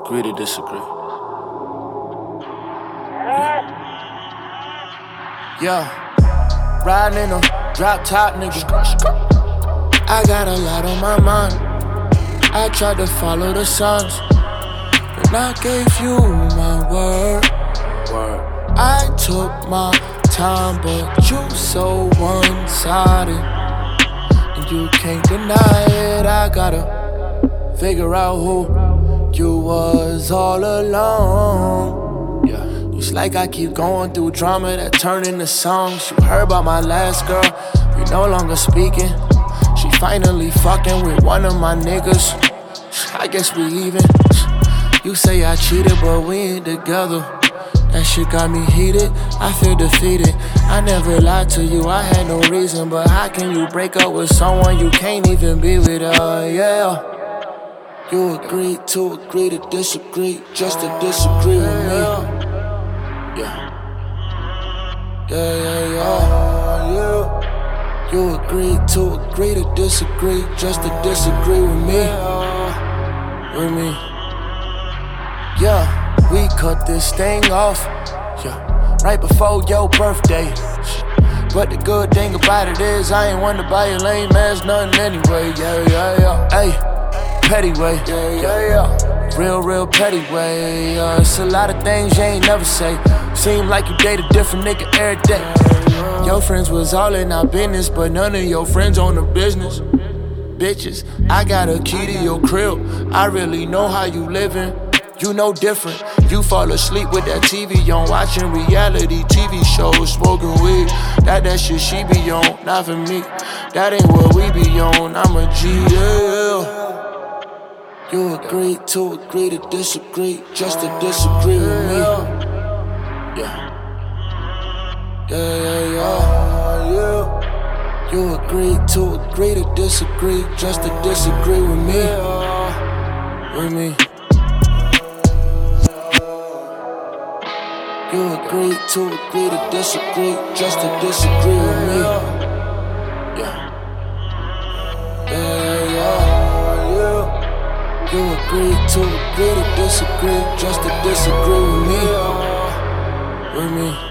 Agree to disagree. Yeah, riding in a drop top, nigga. I got a lot on my mind. I tried to follow the signs, and I gave you my word. I took my time, but you so one-sided, and you can't deny it. I gotta figure out who you was all along. Yeah, it's like I keep going through drama that turn into songs. You heard about my last girl, we no longer speaking. She finally fucking with one of my niggas. I guess we even. You say I cheated, but we ain't together. That shit got me heated, I feel defeated. I never lied to you, I had no reason. But how can you break up with someone you can't even be with? Yeah. You agreed to agree to disagree, just to disagree with me. Yeah. You agreed to agree to disagree, just to disagree with me. Yeah, we cut this thing off, yeah, right before your birthday. But the good thing about it is I ain't one to buy a lame ass nothing anyway. Yeah. Hey, petty way. Yeah. Real petty way. It's a lot of things you ain't never say. Seem like you date a different nigga every day. Your friends was all in our business, but none of your friends on the business. Bitches, I got a key to your crib. I really know how you living. You know different. You fall asleep with that TV on, watching reality TV shows, smoking weed. That shit she be on, not for me. That ain't what we be on. I'm a G, yeah. You agreed to agree to disagree, just to disagree with me. Yeah. You agreed to agree to disagree, just to disagree with me. You agreed to agree to disagree, just to disagree with me. Yeah. You agreed to agree to disagree, just to disagree with me.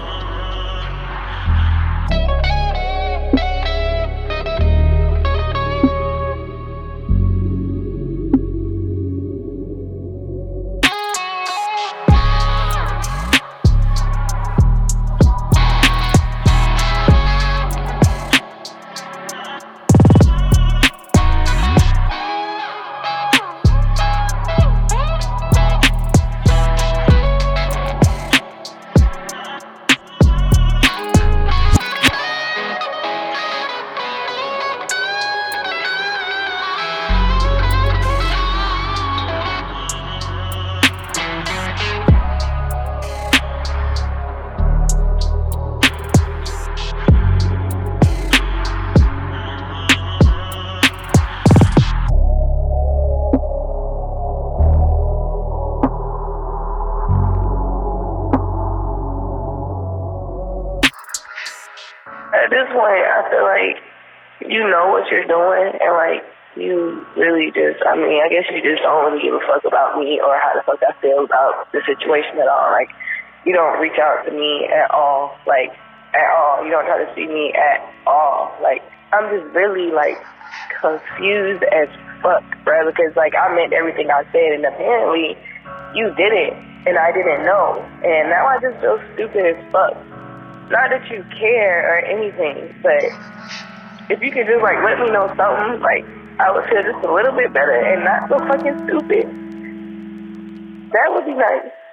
At this point, I feel like you know what you're doing, and like you really just, I guess you just don't really give a fuck about me or how the fuck I feel about the situation at all. Like, you don't reach out to me at all, like, at all. You don't try to see me at all. Like, I'm just really, like, confused as fuck, bro, because, like, I meant everything I said, and apparently you didn't, and I didn't know, and now I just feel stupid as fuck. Not that you care or anything, but if you could just, like, let me know something, like, I would feel just a little bit better and not so fucking stupid. That would be nice.